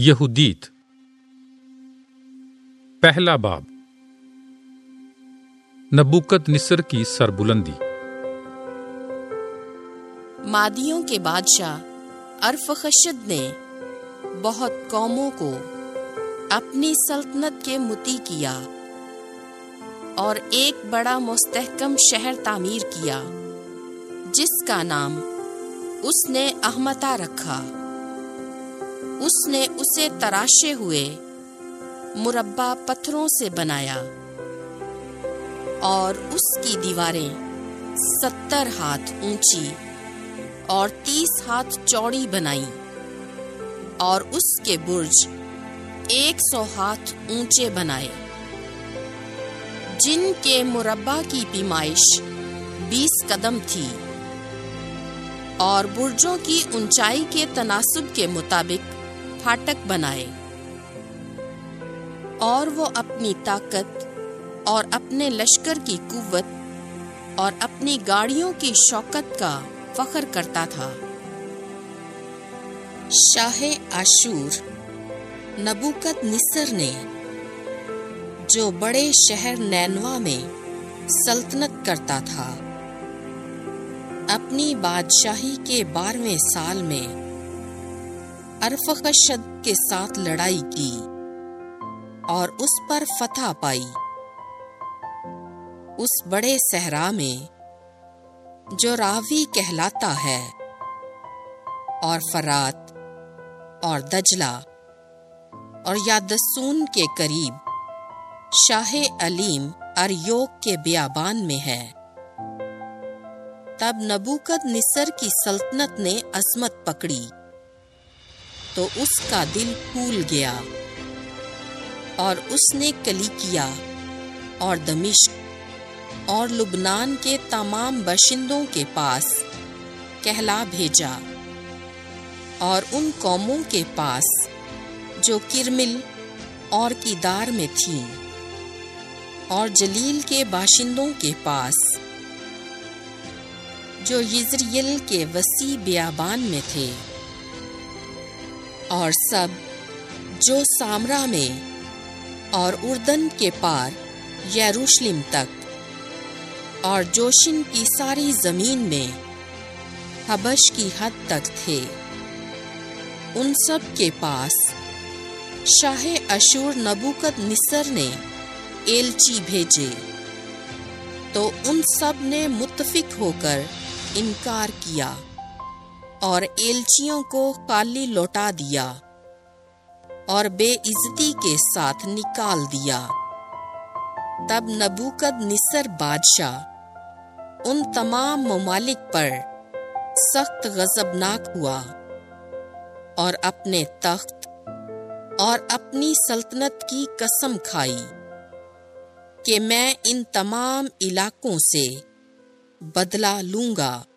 یہودیت پہلا باب نبوکد نصر کی سربلندی۔ مادیوں کے بادشاہ ارفخشد نے بہت قوموں کو اپنی سلطنت کے مطیع کیا اور ایک بڑا مستحکم شہر تعمیر کیا جس کا نام اس نے احمتہ رکھا۔ اس نے اسے تراشے ہوئے مربع پتھروں سے بنایا اور اس کی دیواریں 70 ہاتھ اونچی اور 30 ہاتھ چوڑی بنائیں اور اس کے برج 100 ہاتھ اونچے بنائے جن کے مربع کی پیمائش 20 قدم تھی اور برجوں کی اونچائی کے تناسب کے مطابق پھاٹک بنائے، اور وہ اپنی طاقت اور اپنے لشکر کی قوت اور اپنی گاڑیوں کی شوکت کا فخر کرتا تھا۔ شاہ اشور نبوکد نصر نے جو بڑے شہر نینوا میں سلطنت کرتا تھا، اپنی بادشاہی کے 12ویں سال میں ارفخشد کے ساتھ لڑائی کی اور اس پر فتح پائی۔ اس بڑے صحرا میں جو راوی کہلاتا ہے اور فرات اور دجلہ اور یادسون کے قریب شاہ علیم اریوک کے بیابان میں ہے، تب نبوکد نصر کی سلطنت نے عظمت پکڑی تو اس کا دل پھول گیا اور اس نے کلیکیا اور دمشق اور لبنان کے تمام باشندوں کے پاس کہلا بھیجا اور ان قوموں کے پاس جو کرمل اور کیدار میں تھیں اور جلیل کے باشندوں کے پاس جو یزریل کے وسیع بیابان میں تھے، اور سب جو سامرا میں اور اردن کے پار یروشلم تک اور جوشن کی ساری زمین میں حبش کی حد تک تھے، ان سب کے پاس شاہ اشور نبوکد نصر نے ایلچی بھیجے، تو ان سب نے متفق ہو کر انکار کیا اور ایلچیوں کو خالی لوٹا دیا اور بے عزتی کے ساتھ نکال دیا۔ تب نبوکد نصر بادشاہ ان تمام ممالک پر سخت غضبناک ہوا اور اپنے تخت اور اپنی سلطنت کی قسم کھائی کہ میں ان تمام علاقوں سے بدلہ لوں گا